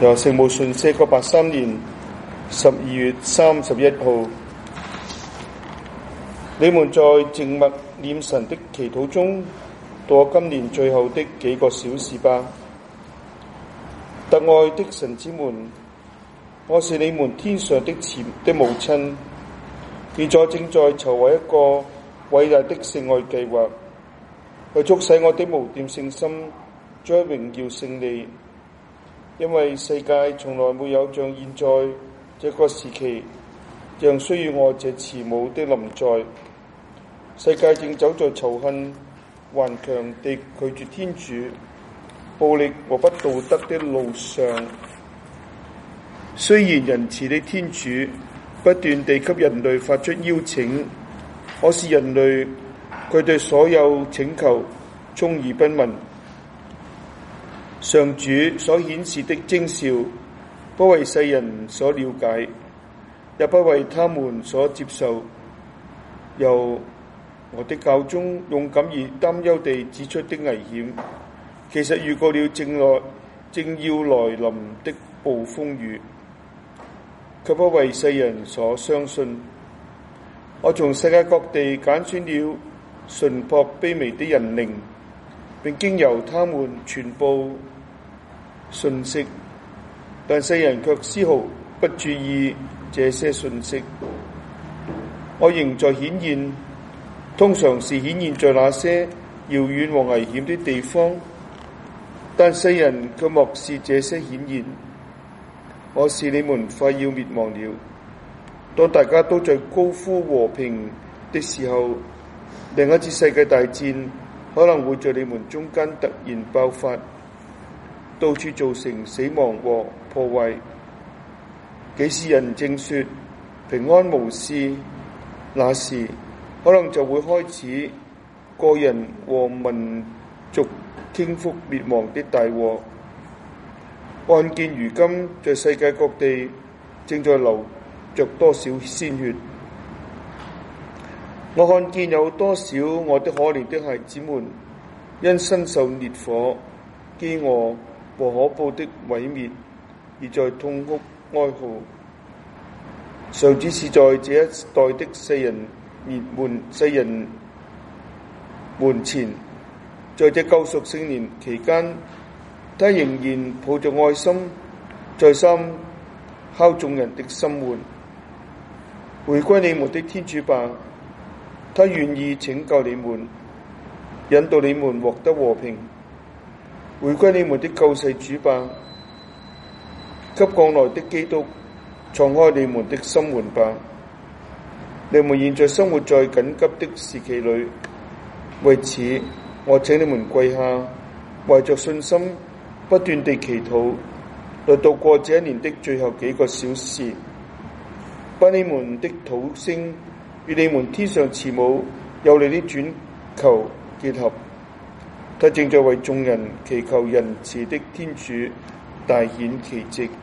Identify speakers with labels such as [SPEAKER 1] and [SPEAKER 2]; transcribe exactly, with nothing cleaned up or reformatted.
[SPEAKER 1] 由聖母信息一九八三年十二月三十一號，你們在靜默念神的祈禱中度過今年最後的幾個小時吧。特愛的神子們，我是你們天上的慈的母親，現在正在籌劃一個偉大的聖愛計劃，去促使我的無玷聖心將榮耀勝利。因為世界從來沒有像現在這個時期，這樣需要我這慈母的臨在。世界正走在仇恨、頑強地拒絕天主、暴力和不道德的路上。雖然仁慈的天主不斷地給人類發出邀請，可是人類佢對所有請求充耳不聞。上主所顯示的徵兆，不為世人所了解，也不為他們所接受。由我的教宗勇敢而擔憂地指出的危險，其實預告了正來正要來臨的暴風雨，卻不為世人所相信。我從世界各地揀選了純樸卑微的人靈，並經由他們傳播信息，但世人卻絲毫不注意這些信息。我仍在顯現，通常是顯現在那些遙遠和危險的地方，但世人卻漠視這些顯現。我是你們快要滅亡了。當大家都在高呼和平的時候，另一次世界大戰可能會在你們中間突然爆發，到處造成死亡和破壞。幾時人正說平安無事，那時可能就會開始個人和民族傾覆滅亡的大禍。看見如今在世界各地正在流着多少鮮血，我看見有多少我的可憐的孩子們因身受烈火、飢餓和可怖的毀滅而在痛哭哀號。上主是在這一代的世人面門世人門前，在這救贖聖年期間，他仍然抱着愛心，再三敲眾人的心門。回歸你們的天主吧，他願意拯救你們，引導你們獲得和平。回歸你們的救世主吧，給降來的基督敞開你們的心門吧。你們現在生活在緊急的時期裏，為此我請你們跪下，懷着信心不斷地祈禱，來度過這一年的最後幾個小時，把你們的禱聲與你們天上慈母有力的轉求結合。他正在為眾人祈求仁慈的天主大顯奇蹟。